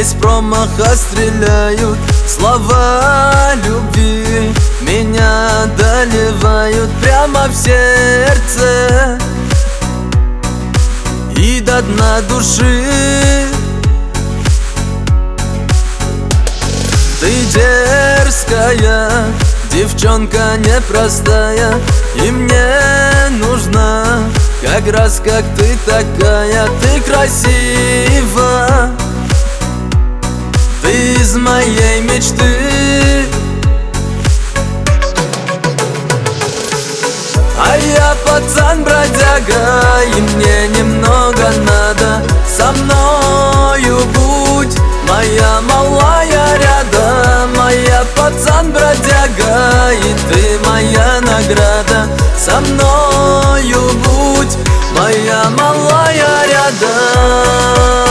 без промаха стреляют. Слова любви меня одолевают прямо в сердце и до дна души. Ты дерзкая, девчонка непростая, и мне нужна как раз как ты такая. Ты красива, ты из моей мечты, а я пацан-бродяга, и мне немного надо. Со мною будь, моя малая рядом. Моя пацан-бродяга, и ты моя награда. Со мною будь, моя малая рядом.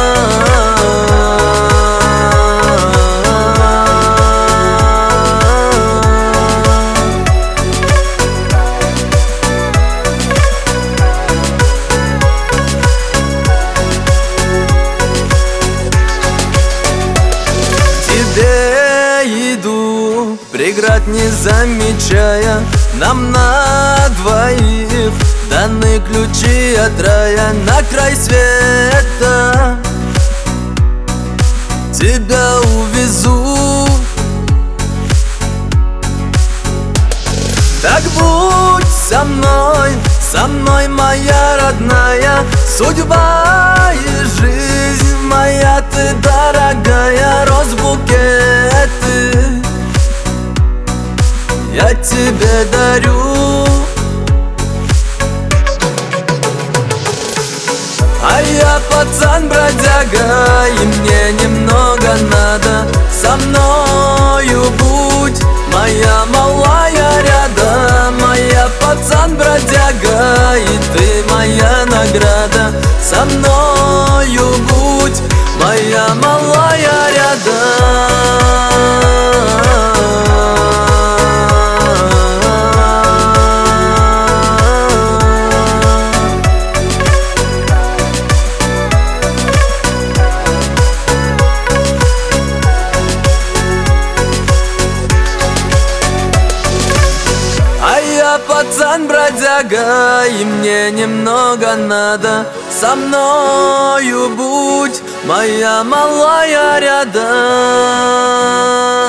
Иду, преград не замечая, нам на двоих даны ключи от рая. На край света тебя увезу. Так будь со мной, моя родная. Судьба и жизнь моя, ты дорогая. Розбукеты я тебе дарю, а я пацан-бродяга, и мне немного надо. Со мною будь, моя малая рядом. Моя пацан-бродяга, и ты моя награда. Со мною будь, моя малая рядом. Пацан-бродяга, и мне немного надо. Со мною будь, моя малая рядом.